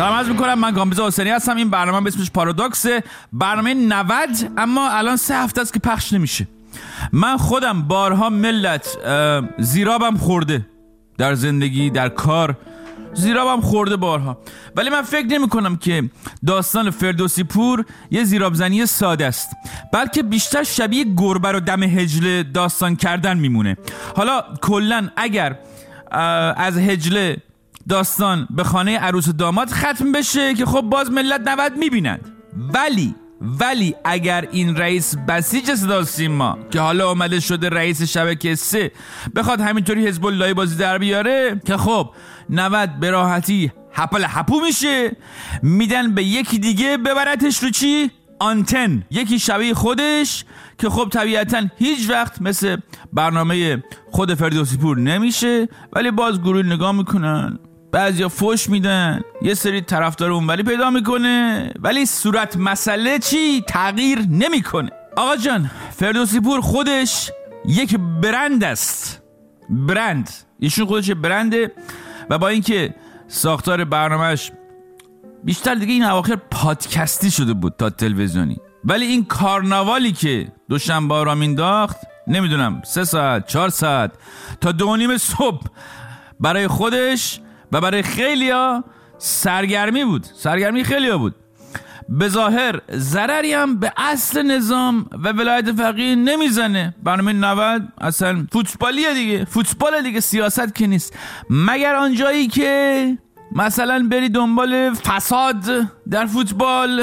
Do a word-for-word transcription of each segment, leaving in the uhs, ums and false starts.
سلام عرض میکنم، من کامبیز حسینی هستم. این برنامه به اسمش پارادوکسه، برنامه نود، اما الان سه هفته است که پخش نمیشه. من خودم بارها ملت زیرابم خورده در زندگی، در کار زیرابم خورده بارها، ولی من فکر نمی کنم که داستان فردوسی پور یه زیرابزنی ساده است، بلکه بیشتر شبیه گربه رو دم هجله داستان کردن میمونه. حالا کلن اگر از هجله داستان به خانه عروس و داماد ختم بشه که خب باز ملت نود میبینند، ولی ولی اگر این رئیس بسیج صدا و سیما که حالا اومده شده رئیس شبکه سه بخواد همینطوری حزب اللهی بازی در بیاره که خب نود به راحتی هپل هپو میشه، میدن به یکی دیگه ببرتش رو چی؟ آنتن، یکی شبیه خودش که خب طبیعتا هیچ وقت مثل برنامه خود فردوسی پور نمیشه، ولی باز گروه نگاه میکنن، بعضیا فوش میدن، یه سری طرفدار اونوری پیدا میکنه، ولی صورت مسئله چی؟ تغییر نمیکنه. آقا جان، فردوسی پور خودش یک برند است، برند، ایشون خودش برنده و با اینکه ساختار برنامهش بیشتر دیگه این اواخر پادکستی شده بود تا تلویزیونی، ولی این کارناوالی که دوشنبه را مینداخت نمیدونم سه ساعت چهار ساعت تا دو نیم صبح برای خودش و برای خیلیا سرگرمی بود، سرگرمی خیلیا بود. به ظاهر ضرری هم به اصل نظام و ولایت فقیه نمیزنه. برنامه نود اصلا فوتبالیه دیگه، فوتبال دیگه، سیاست که نیست، مگر آنجایی که مثلا بری دنبال فساد در فوتبال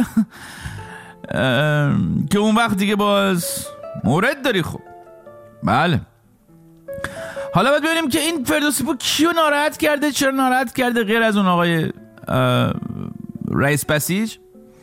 که اون وقت دیگه باز مورد داری. خب بله، حالا باید ببینیم که این فردوسی پور کیو ناراحت کرده، چرا ناراحت کرده، غیر از اون آقای رئیس بسیج.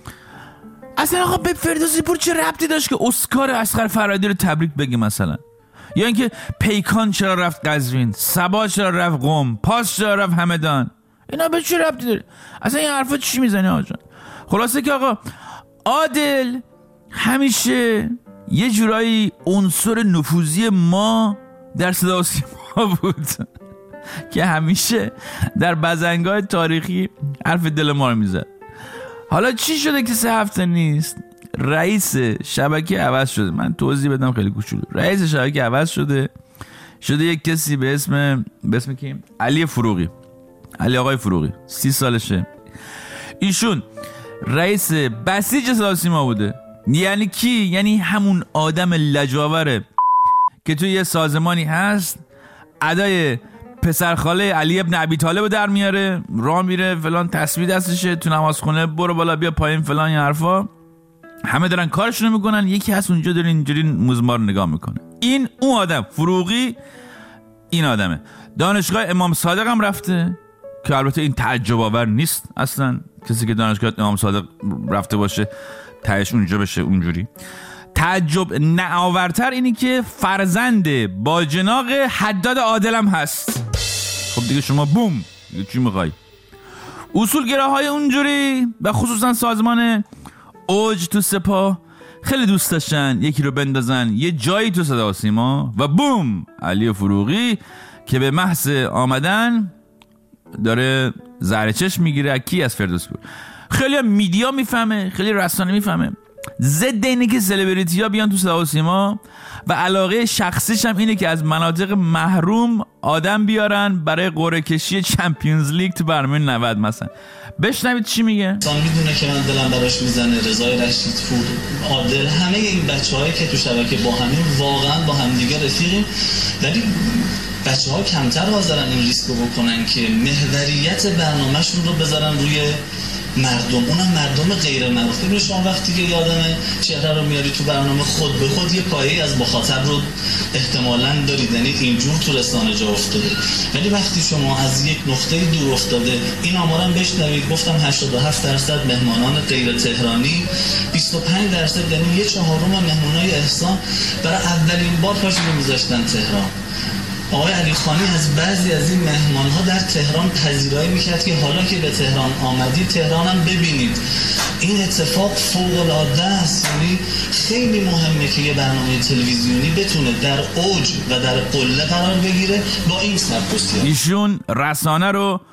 اصلا آقا به فردوسی پور چه ربطی داشت که اسکار اصغر فرهادی رو تبریک بگی مثلا، یا اینکه پیکان چرا رفت قزوین، صبا چرا رفت قم، پاس چرا رفت همدان؟ اینا به چه ربطی داره؟ اصلا این حرفا چی میزنی آقا جان؟ خلاصه که آقا عادل همیشه یه جورایی عنصر نفوذی ما در صدا و سیما بود که همیشه در بزنگاه تاریخی حرف دل ما رو میزد. حالا چی شده که سه هفته نیست؟ رئیس شبکه عوض شده. من توضیح بدم خیلی کوچولو. رئیس شبکه عوض شده، شده یک کسی به اسم به اسم کی؟ علی فروغی. علی آقای فروغی، سی سالشه. ایشون رئیس بسیج صدا و سیما بوده. یعنی کی؟ یعنی همون آدم لجاوره که توی یه سازمانی هست ادای پسرخاله علی ابن ابی طالب در میاره، راه میره فلان، تسبیح دستشه، تو نمازخونه برو بالا بیا پایین فلان، این حرفا، همه دارن کارشونو میکنن، یکی هست اونجا داره اینجوری موزمار نگاه میکنه. این اون آدم فروغی این آدمه. دانشگاه امام صادق هم رفته که البته این تعجب آور نیست اصلا، کسی که دانشگاه امام صادق رفته باشه تهش اونجا بشه اونجوری. تعجب ناآورتر اینی که فرزند با جناق حداد عادل هم هست. خب دیگه شما بوم دیگه چی میخوای؟ اصولگراهای اونجوری و خصوصا سازمان اوج تو سپاه خیلی دوست داشتن یکی رو بندازن یه جایی تو صدا و سیما و بوم علی فروغی که به محض آمدن داره زهر چشم میگیره. کی؟ از فردوسی پور. خیلی میدیا میفهمه، خیلی رسانه میفهمه. ضد اینه که سلبریتی ها بیان تو صدا و سیما و علاقه شخصیش هم اینه که از مناطق محروم آدم بیارن برای قرعه کشی چمپیونز لیگ تو برنامه نود مثلا. بشنوید چی میگه. انسان میدونه که من دلم براش میزنه، رضای رشید پور، عادل، همه این بچه‌هایی که تو شبکه با همین واقعا با هم دیگه رفیقیم، ولی بچه‌ها کمتر حاضرن این ریسکو بکنن که محوریت برنامه‌شون رو بذارن روی مردم، اونم مردم غیر معروف. ببین شما وقتی که یادم چهره رو میاری تو برنامه، خود به خود یه پایه‌ای از مخاطب رو احتمالاً دارید، یعنی اینجور تو رسانه جا افتاده. ولی وقتی شما از یک نقطه دور افتاده، این آمارم بشنوید، گفتم هشتاد و هفت درصد مهمانان غیر تهرانی، بیست و پنج درصد یعنی یه چهارم مهمانای احسان برای اولین بار پاشو میذاشتن تهران. آقای علی خانی از بعضی از این مهمان‌ها در تهران پذیرایی میکرد که حالا که به تهران آمدید تهرانم ببینید. این اتفاق فوق‌العاده است، یعنی خیلی مهمه که یه برنامه تلویزیونی بتونه در اوج و در قله قرار بگیره با این سبک و سیاق. ایشون رسانه رو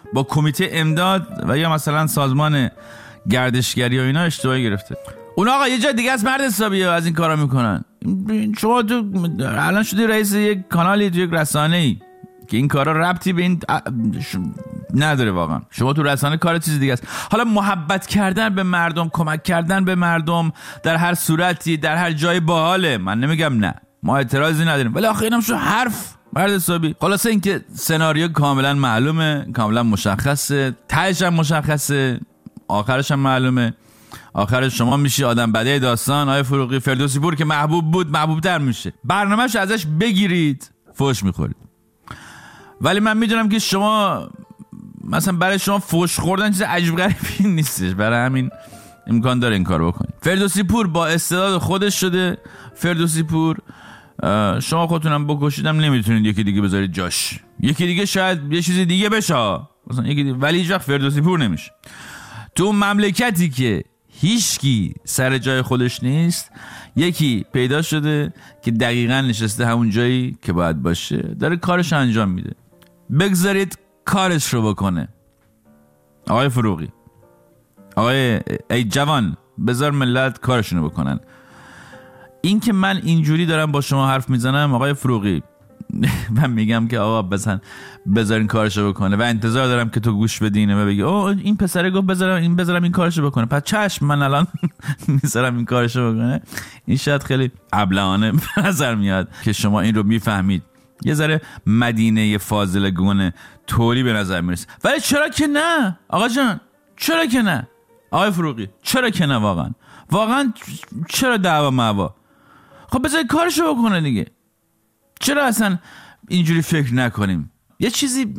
با کمیته امداد و یا مثلا سازمان گردشگری و اینا اشتباه گرفته. اون آقا یه جا دیگه از مرد حسابیه از این کارا میکنن. شما تو الان شدی رئیس یک کانالی، تو یک رسانه‌ای که این کارا ربطی به این نداره واقعا. شما تو رسانه کار چیز دیگه است. حالا محبت کردن به مردم، کمک کردن به مردم در هر صورتی، در هر جای باحاله، من نمیگم نه، ما اعتراضی نداریم، ولی آخه اینم شو حرف مرد حسابی. خلاصه این که سناریو کاملا معلومه، کاملا مشخصه، تهش هم مشخصه، آخرش هم معلومه. آخرش شما میشی آدم بده داستان. آقای فروغی فردوسی پور که محبوب بود محبوب تر میشه، برنامه‌اش ازش بگیرید فوش میخورید. ولی من میدونم که شما مثلا برای شما فوش خوردن چیز عجیب غریبی نیستش، برای همین امکان داره این کار بکنید. فردوسی پور با استعداد خودش شده فردوسی پور. شما خودتونم بکشیدم نمیتونید یکی دیگه بذارید جاش. یکی دیگه شاید یه چیز دیگه بشه مثلا یکی دیگه، ولی هیچ وقت فردوسی پور نمیشه. تو مملکتی که هیچکی سر جای خودش نیست، یکی پیدا شده که دقیقاً نشسته همون جایی که باید باشه، داره کارش انجام میده. بگذارید کارش رو بکنه. آقای فروغی، آقای ای جوان، بذار ملت کارشونو بکنن. این که من اینجوری دارم با شما حرف میزنم آقای فروغی، من میگم که آقا بزن بذارین کارشو بکنه و انتظار دارم که تو گوش بدین و بگی اوه این پسره گفت بذارم این بذارم این کارشو بکنه، پس چشم من الان میذارم این کارشو بکنه. این شاید خیلی ابلهانه به نظر میاد که شما این رو میفهمید، یه ذره مدینه فاضل گونه طوری به نظر میرسه. ولی چرا که نه آقا جان، چرا که نه آقای فروغی، چرا که نه واقعا واقعا چرا دعوا معوا؟ خب بذار کارشو بکنه دیگه. چرا اصلا اینجوری فکر نکنیم؟ یه چیزی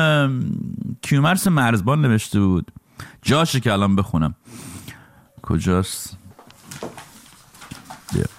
کیومرث مرزبان نوشته بود، جاشه که الان بخونم. کجاست؟ بیا.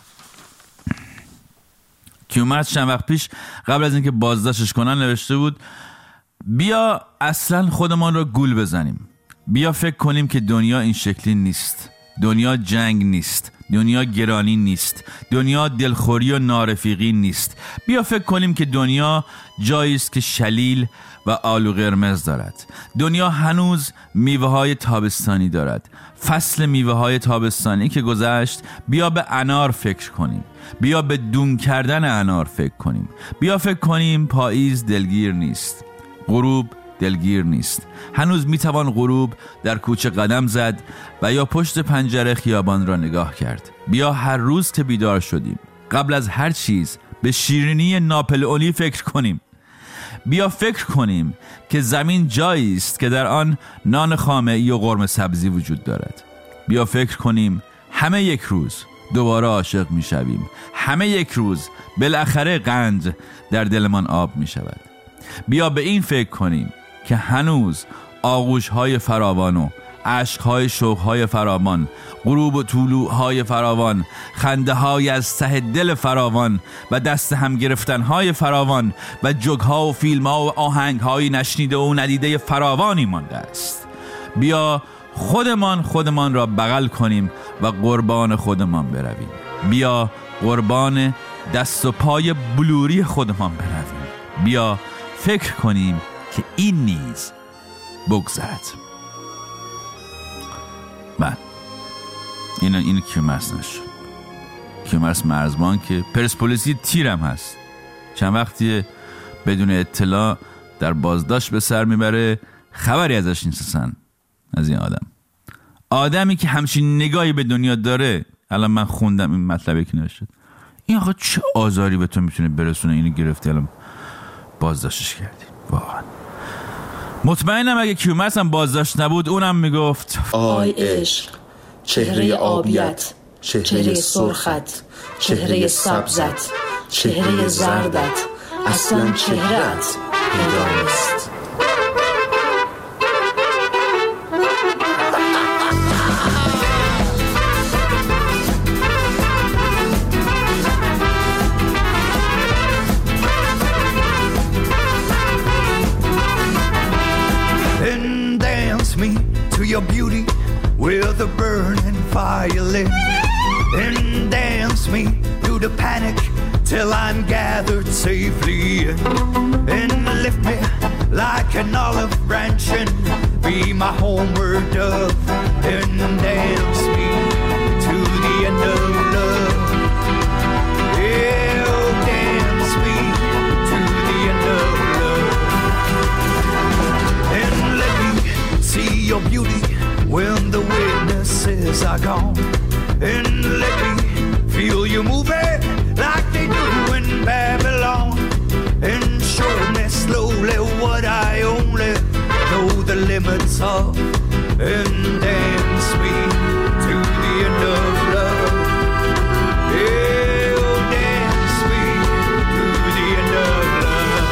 کیومرث چند وقت پیش قبل از اینکه بازداشتش کنن نوشته بود بیا اصلا خودمان رو گول بزنیم، بیا فکر کنیم که دنیا این شکلی نیست، دنیا جنگ نیست، دنیا گرانی نیست، دنیا دلخوری و نارفیقی نیست. بیا فکر کنیم که دنیا جایی است که شلیل و آلو قرمز دارد. دنیا هنوز میوه های تابستانی دارد. فصل میوه های تابستانی که گذشت، بیا به انار فکر کنیم، بیا به دون کردن انار فکر کنیم. بیا فکر کنیم پاییز دلگیر نیست، غروب دلگیر نیست. هنوز میتوان غروب در کوچه قدم زد و یا پشت پنجره خیابان را نگاه کرد. بیا هر روز که بیدار شدیم قبل از هر چیز به شیرینی ناپلئونی فکر کنیم. بیا فکر کنیم که زمین جایی است که در آن نان خامه‌ای و قرمه سبزی وجود دارد. بیا فکر کنیم همه یک روز دوباره عاشق میشویم، همه یک روز بالاخره قند در دلمان آب میشود. بیا به این فکر کنیم که هنوز آغوش‌های فراوان و عشق‌های شوق‌های فراوان، غروب و طلوع‌های فراوان، خنده‌های از ته دل فراوان و دست هم گرفتن‌های فراوان و جوک‌ها و فیلم‌ها و آهنگ‌های نشنیده و ندیده فراوانی مانده است. بیا خودمان خودمان را بغل کنیم و قربان خودمان برویم. بیا قربان دست و پای بلوری خودمان برویم. بیا فکر کنیم که این نیز بگذرد. من این این کیومرث نشد، کیومرث مرزبان که پرسپولیسی تیرم هست، چند وقتی بدون اطلاع در بازداشت به سر میبره، خبری ازش نیستن. از این آدم آدمی که همچین نگاهی به دنیا داره. الان من خوندم این مطلبی که نوشت، این آقا چه آزاری به تو میتونه برسونه، اینو گرفتی الان بازداشتش کردی. واقعا مطمئنم اگه کیومرث هم بازداشت نبود اونم میگفت آی عشق، چهره آبیت، چهره سرخت، چهره سبزت، چهره زردت، اصلا چهرهت پیدا نیست. Your beauty with a burning fire lit, and dance me through the panic till I'm gathered safely in, and lift me like an an olive branch and be my homeward dove and dance me to the end of love. Yeah, oh, dance me to the end of love. And let me see your beauty when the witnesses are gone. And let me feel you moving like they do in Babylon. And show me slowly what I only know the limits of. And dance me to the end of love. Yeah, oh, dance me to the end of love.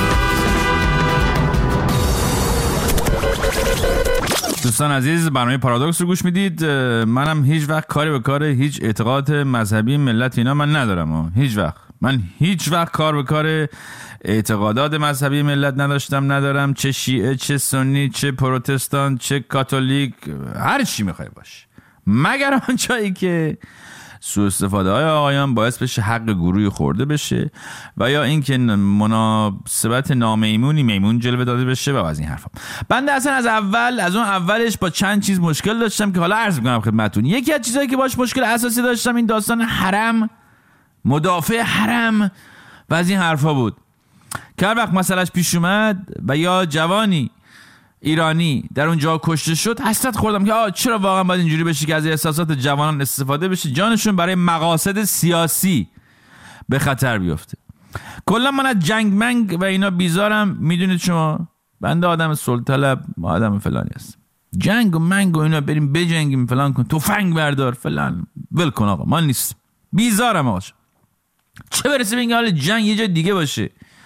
دوستان عزیز، برنامه پارادوکس رو گوش میدید. منم هیچ وقت کاری به کار هیچ اعتقاد مذهبی ملت اینا من ندارم. هیچ وقت من هیچ وقت کار به کار اعتقادات مذهبی ملت نداشتم، ندارم. چه شیعه، چه سنی، چه پروتستان، چه کاتولیک، هر چی میخوای باش، مگر آن جایی که سوء استفاده های آقایان باعث بشه حق گروهی خورده بشه و یا اینکه مناسبت نامیمونی میمون جلوه داده بشه و از این حرفا. بنده اصلا از اول از اون اولش با چند چیز مشکل داشتم که حالا عرض میکنم خدمتتون. یکی از چیزایی که باش مشکل اساسی داشتم این داستان حرم، مدافع حرم و از این حرفا بود که هر وقت مسئلهش پیش اومد و یا جوانی ایرانی در اونجا کشته شد، حسرت خوردم که آه چرا واقعا باید اینجوری بشه که از احساسات جوانان استفاده بشه، جانشون برای مقاصد سیاسی به خطر بیفته. کلا من از جنگ منگ و اینا بیزارم. میدونید شما بنده آدم صلح طلب، آدم فلانی هست. جنگ و منگ و اینا بریم بجنگیم فلان کن، تفنگ بردار فلان، ول کن آقا، ما نیست. بیزارم آقا. چه برسه به این حال جنگ یه جای دیگه باشه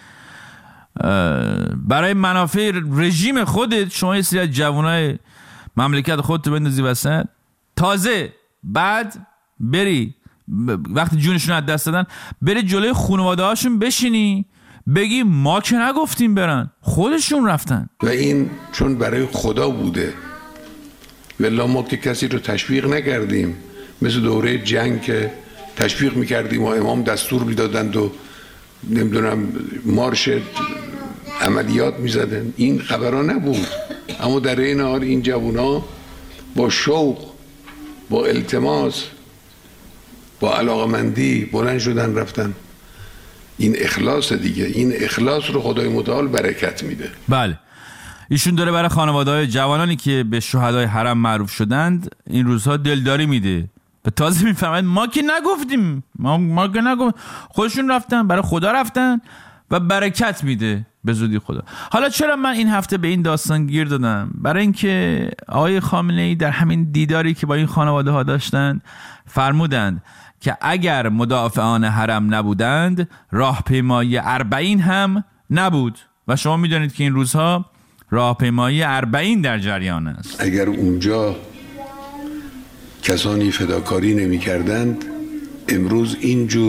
برای منافع رژیم خودت. شما یه سری از جوانای مملکت خودت بندازی وسط، تازه بعد بری وقتی جونشون از دست دادن بری جلوی خانواده هاشون بشینی بگی ما که نگفتیم برن، خودشون رفتن. و این چون برای خدا بوده، والله ما که کسی رو تشویق نکردیم. مثل دوره جنگ که تشویق میکردیم و امام دستور میدادند و نمیدونم مارش عملیات میزدن، این خبرها نبود. اما در این حال این جوونا با شوق، با التماس، با علاقمندی بلند شدن رفتن. این اخلاص دیگه، این اخلاص رو خدای متعال برکت میده. بله، ایشون داره برای خانواده‌های جوانانی که به شهدای حرم معروف شدند این روزها دلداری میده و تازه میفهمند ما که نگفتیم، ما, ما که نگفتیم، خودشون رفتن، برای خدا رفتن و برکت میده به زودی خدا. حالا چرا من این هفته به این داستان گیر دادم؟ برای اینکه آقای خامنه‌ای در همین دیداری که با این خانواده ها داشتند فرمودند که اگر مدافعان حرم نبودند راهپیمایی اربعین هم نبود و شما میدونید که این روزها راهپیمایی اربعین در جریان است. اگر اونجا کسانی فداکاری نمی کردند امروز اینجور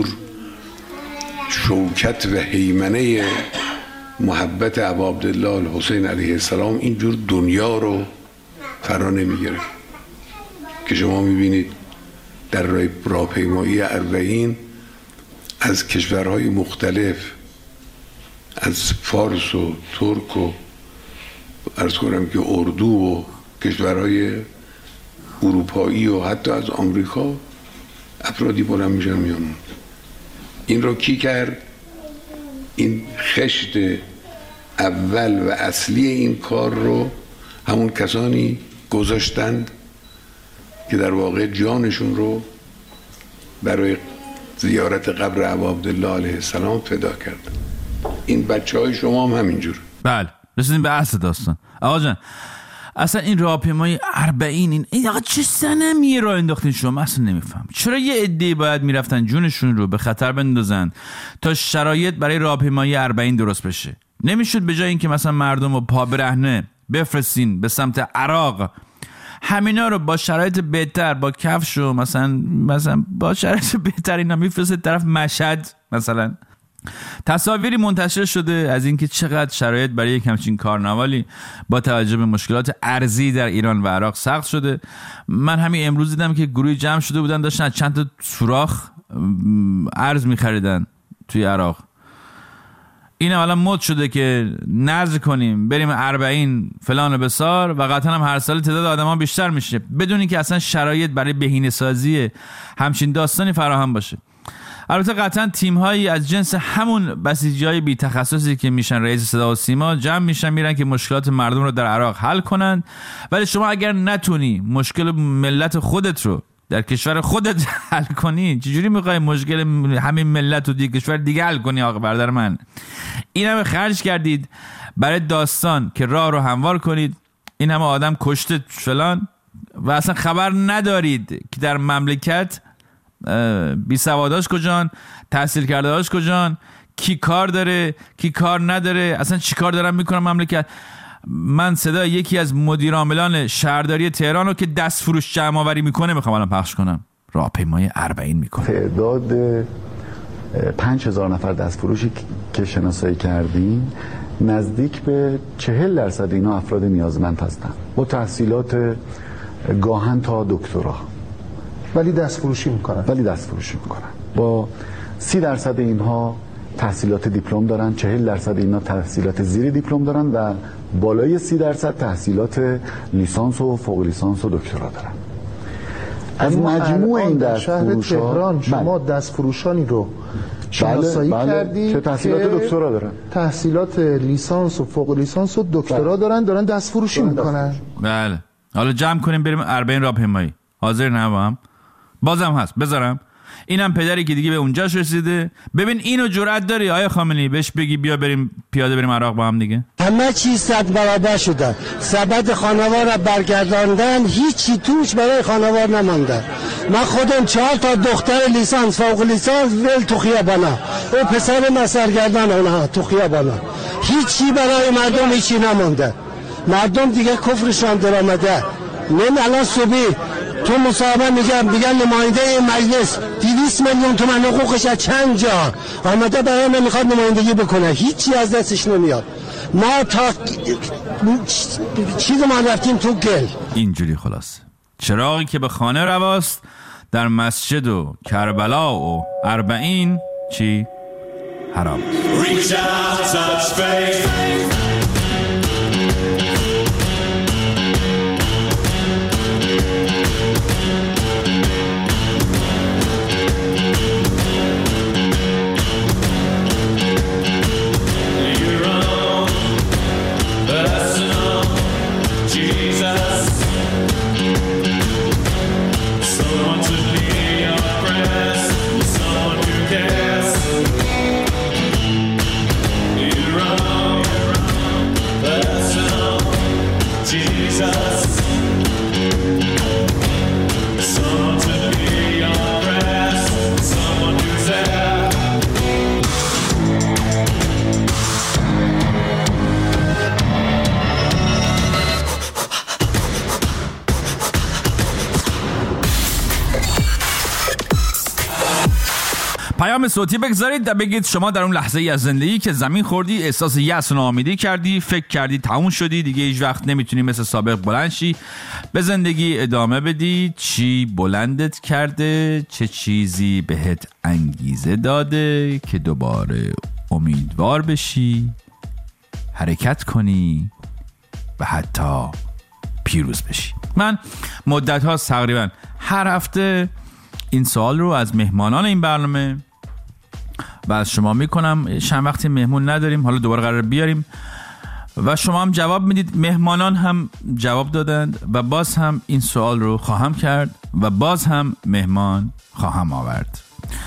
شوکت و هیمنه محبت ابا عبدالله الحسین علیه السلام اینجور دنیا رو فرا نمی گرفت که شما می بینید در راهپیمایی اربعین از کشورهای مختلف، از فارس و ترک و عرض کنم که اردو و کشورهای اروپایی و حتی از آمریکا افرادی بلند میشن میان. این رو کی کرد؟ این خشت اول و اصلی این کار رو همون کسانی گذاشتند که در واقع جانشون رو برای زیارت قبر ابا عبدالله علیه السلام فدا کردن. این بچه های شما هم همینجور. بله، رسیدیم به اصل داستان. آقا جان اصلا این راهپیمایی اربعین این, این آقا چه سنمیه راه انداختین شما؟ اصلا نمیفهم چرا یه عده‌ای باید میرفتن جونشون رو به خطر بندازن تا شرایط برای راهپیمایی اربعین درست بشه. نمیشد به جای اینکه مثلا مردم رو پا برهنه بفرستین به سمت عراق، همینا رو با شرایط بهتر، با کفش و مثلا مثلا با شرایط بهتر اینا میفرسته طرف مشهد مثلا. تصاویری منتشر شده از اینکه چقدر شرایط برای یک همچین کارناوالی با توجه به مشکلات ارضی در ایران و عراق سخت شده. من همین امروز دیدم که گروهی جمع شده بودن داشتن از چند تا سوراخ ارز می‌خریدن توی عراق. این الان مد شده که نذر کنیم بریم اربعین فلان و بسار و قطعا هم هر سال تعداد آدم ها بیشتر میشه بدون اینکه اصلا شرایط برای بهینه سازی همچین داستانی فراهم باشه. البته قطعا تیم هایی از جنس همون بسیجی های بی تخصصی که میشن رئیس صدا و سیما جمع میشن میرن که مشکلات مردم رو در عراق حل کنن، ولی شما اگر نتونی مشکل ملت خودت رو در کشور خودت حل کنی، چجوری میخوای مشکل همین ملت رو دیگه کشور دیگه حل کنی؟ آقا برادر من، این همه خرج کردید برای داستان که راه رو هموار کنید، این همه آدم کشته فلان و اصلا خبر ندارید که در مملکت بی سواداش کجان، تحصیل کرده هاش کجان، کی کار داره کی کار نداره، اصلا چی کار دارن میکنن مملکت. من صدای یکی از مدیر عاملان شهرداری تهران رو که دست فروش جمع آوری میکنه میخوام الان پخش کنم. راهپیمای اربعین میکنه. تعداد پنج هزار نفر دست فروشی که شناسایی کردیم نزدیک به چهل درصد اینا افراد نیازمند هستن با تحصیلات گاهن تا دکترا، ولی دست فروشی میکنن ولی دست فروشی میکنن با سی درصد اینها تحصیلات دیپلم دارن، چهل درصد اینا تحصیلات زیر دیپلم دارن و بالای سی درصد تحصیلات لیسانس و فوق لیسانس و دکترا دارن. از مجموع این دست شهر تهران شما دست فروشانی رو شناسایی بله، بله. کردی که تحصیلات که دکترا دارن، تحصیلات لیسانس و فوق لیسانس و دکترا بله. دارن دارن دست فروشی میکنن. بله حالا جمع کنیم بریم اربعین راهپیمایی. حاضر نه با هم؟ بازم هست بذارم. اینم پدری که دیگه به اونجاش رسیده. ببین اینو جرأت داری آیا خامنه‌ای بهش بگی بیا بریم پیاده بریم عراق با هم دیگه؟ همه چیز صد برابر شده، سبد خانوار را برگرداندن، هیچی توش برای خانوار نمانده. من خودم چهار تا دختر لیسانس فوق لیسانس ول تو خیابانا، او پسر من سرگردان اونها تو خیابانا، هیچی برای مردم هیچی نمانده. مردم دیگه کفرشان در آمده. من الان صبحی تو مصاحبه میگم دیگه نماینده مجلس دویست میلیون تومان حقوقش از چند جا آمده برای من میخواد نمایندگی بکنه، هیچی از دستش نمیاد. ما تا چیز ما رفتیم تو گل. اینجوری خلاص چراغی که به خانه رواست در مسجد و کربلا و اربعین چی؟ حرام. پیام صوتی بگذارید و بگید شما در اون لحظه ای از زندگی که زمین خوردی، احساس یأس و ناامیدی کردی، فکر کردی تموم شدی، دیگه هیچ وقت نمیتونی مثل سابق بلند شی، به زندگی ادامه بدی، چی بلندت کرده، چه چیزی بهت انگیزه داده که دوباره امیدوار بشی، حرکت کنی و حتی پیروز بشی. من مدت ها تقریبا هر هفته این سوال رو از مهمانان این برنامه و از شما میکنم. چند وقتی مهمون نداریم، حالا دوباره قرار بیاریم و شما هم جواب میدید. مهمانان هم جواب دادند و باز هم این سوال رو خواهم کرد و باز هم مهمان خواهم آورد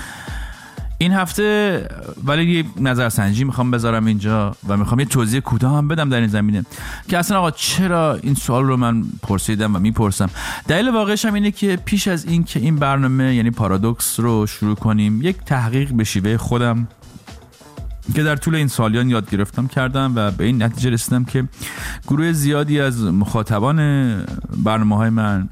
این هفته. ولی یه نظرسنجی میخوام بذارم اینجا و میخوام یه توضیح کوتاه هم بدم در این زمینه که اصلا آقا چرا این سوال رو من پرسیدم و میپرسم. دلیل واقعش هم اینه که پیش از این که این برنامه یعنی پارادوکس رو شروع کنیم، یک تحقیق به شیوه خودم که در طول این سالیان یاد گرفتم کردم و به این نتیجه رسیدم که گروه زیادی از مخاطبان برنامه‌های من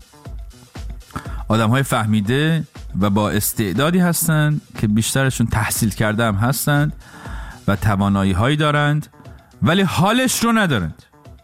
آدم‌های فهمیده و با استعدادی هستند که بیشترشون تحصیل کرده هم هستند و توانایی هایی دارند ولی حالش رو ندارند.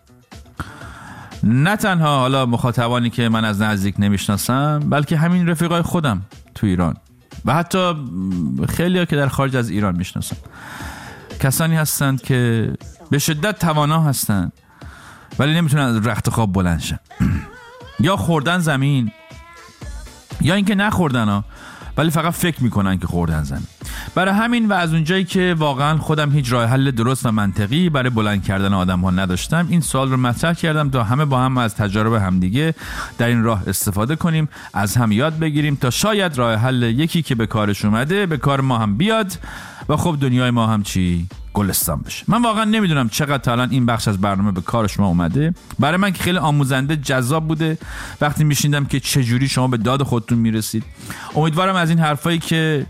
نه تنها حالا مخاطبانی که من از نزدیک نمیشناسم، بلکه همین رفیقای خودم تو ایران و حتی خیلی ها که در خارج از ایران میشناسم کسانی هستند که به شدت توانا هستند ولی نمیتونن از رخت خواب بلند شن. یا خوردن زمین یا اینکه نخوردن ها ولی فقط فکر میکنن که خوردن زمین. برای همین و از اونجایی که واقعا خودم هیچ راه حل درست و منطقی برای بلند کردن آدم ها نداشتم، این سوال رو مطرح کردم تا همه با هم از تجارب همدیگه در این راه استفاده کنیم، از هم یاد بگیریم تا شاید راه حل یکی که به کارش اومده به کار ما هم بیاد و خب دنیای ما هم چی گلستان بشه. من واقعا نمیدونم چقدر تا الان این بخش از برنامه به کار شما اومده. برای من که خیلی آموزنده، جذاب بوده وقتی میشیندم که چجوری شما به داد خودتون میرسید. امیدوارم از این حرفایی که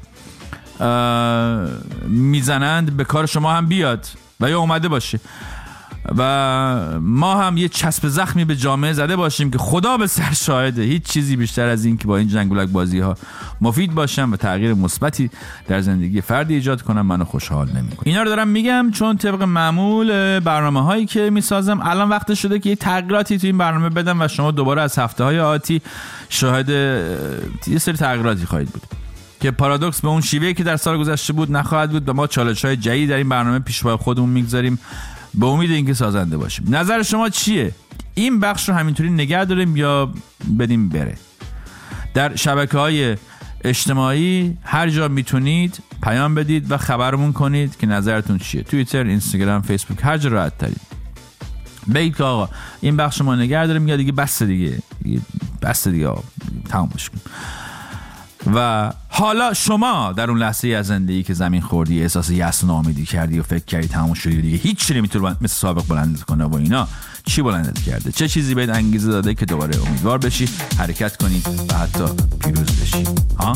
میزنند به کار شما هم بیاد و یا اومده باشه و ما هم یه چسب زخمی به جامعه زده باشیم که خدا به سر شاهده هیچ چیزی بیشتر از این که با این جنگولک بازی ها مفید باشم و تغییر مثبتی در زندگی فردی ایجاد کنم منو خوشحال نمیکنه. اینا رو دارم میگم چون طبق معمول برنامه هایی که میسازم الان وقت شده که یه تغییراتی تو این برنامه بدم و شما دوباره از هفته های آتی شاهد یه سری تغییراتی خواهید بود که پارادوکس به اون شیوهی که در سال گذشته بود نخواهد بود و ما چالش‌های جدید در این برنامه پیش پای خودمون میگذاریم به امید اینکه سازنده باشیم. نظر شما چیه؟ این بخش رو همینطوری نگه داریم یا بدیم بره؟ در شبکه‌های اجتماعی هر جا میتونید پیام بدید و خبرمون کنید که نظرتون چیه. توییتر، اینستاگرام، فیسبوک، هر جا راحت ترید. بگید که آقا این بخش ما نگه داریم یا دیگه بس دیگه بس دیگه آقا تمام بشه. و حالا شما در اون لحظه از زندگی که زمین خوردی، احساس یأس و ناامیدی کردی و فکر کردی تموم شدی دیگه هیچ چیزی نمیتونه مثل سابق بلندت کنه و اینا، چی بلندت کرده؟ چه چیزی بهت انگیزه داده که دوباره امیدوار بشی، حرکت کنی و حتی پیروز بشی؟ ها؟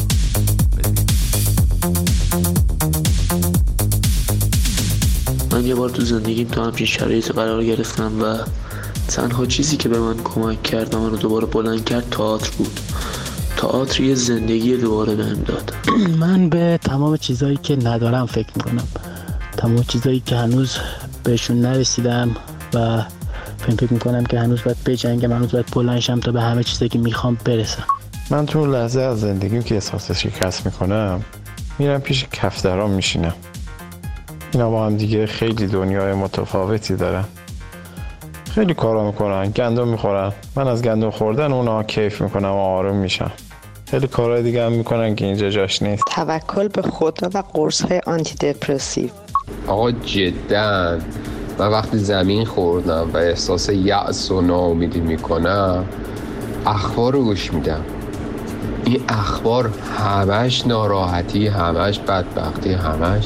من یه بار تو زندگیم تو همچین شرایطی قرار گرفتم و تنها چیزی که به من کمک کرد و من رو دوباره بلند کرد تئاتر بود. تئاتر یه زندگی دوباره بهم داد. من به تمام چیزایی که ندارم فکر میکنم، تمام چیزایی که هنوز بهشون نرسیدم و فکر میکنم که هنوز باید بجنگم، هنوز باید بلند شم تا به همه چیزایی که میخوام برسم. من تو لحظه از زندگیم که احساس شکست میکنم میرم پیش کفتران میشینم. اینا با هم دیگه خیلی دنیای متفاوتی دارن، خیلی کارا میکنن، گندم میخورن، من از گندم خوردن اونا کیف میکنم و آروم میشم. خیلی کارهای دیگه هم میکنن که اینجا جاش نیست. توکل به خدا و قرص های آنتی دپرسیو. آقا جدا من وقتی زمین خوردم و احساس یأس و ناامیدی میکنم اخبار رو گوش میدم. این اخبار همش ناراحتی، همش بدبختی، همش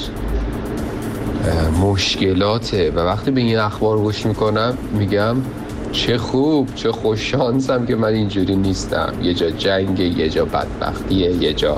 مشکلاته و وقتی به این اخبار گوش میکنم میگم چه خوب، چه خوش شانسم که من اینجوری نیستم. یه جا جنگه، یه جا بدبختیه، یه جا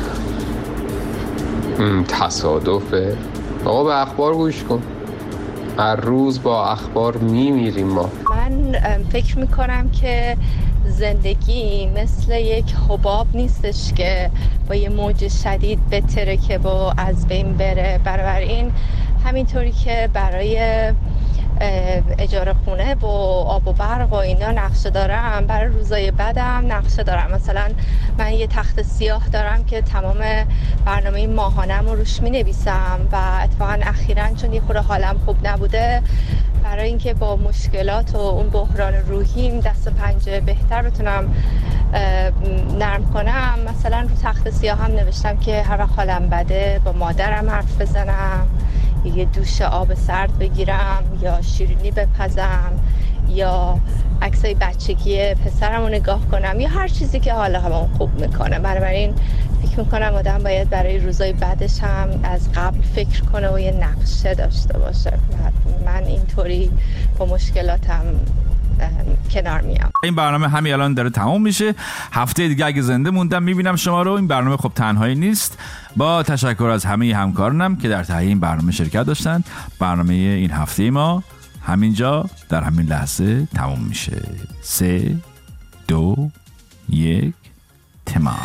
تصادفه. آقا به اخبار گوش کن، هر روز با اخبار میمیریم ما. من فکر میکنم که زندگی مثل یک حباب نیستش که با یه موج شدید بترکه و از بین بره. بنابراین همینطوری که برای اجاره خونه و آب و برق و اینا نقشه دارم، برای روزای بعدم نقشه دارم. مثلا من یه تخت سیاه دارم که تمام برنامه ماهانم رو روش می نویسم و اتفاقا اخیراً چون یه خورده حالم خوب نبوده، برای اینکه با مشکلات و اون بحران روحیم دست و پنجه بهتر بتونم نرم کنم، مثلا رو تخت سیاه هم نوشتم که هر وقت حالم بده با مادرم حرف بزنم، یه دوش آب سرد بگیرم یا شیرینی بپزم یا عکسای بچگی پسرم رو نگاه کنم یا هر چیزی که حالا همون خوب میکنه. بنابراین فکر میکنم آدم باید برای روزای بعدش هم از قبل فکر کنه و یه نقشه داشته باشه. من اینطوری با مشکلاتم کنار میام. این برنامه همین الان داره تموم میشه. هفته دیگه اگه زنده موندم میبینم شما رو. این برنامه خب تنهایی نیست. با تشکر از همه همکارانم که در تهیه این برنامه شرکت داشتن. برنامه این هفته ما همینجا در همین لحظه تموم میشه. سه دو یک تمام.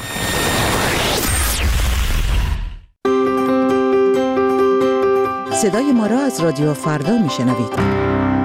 صدای ما را از رادیو فردا میشنوید.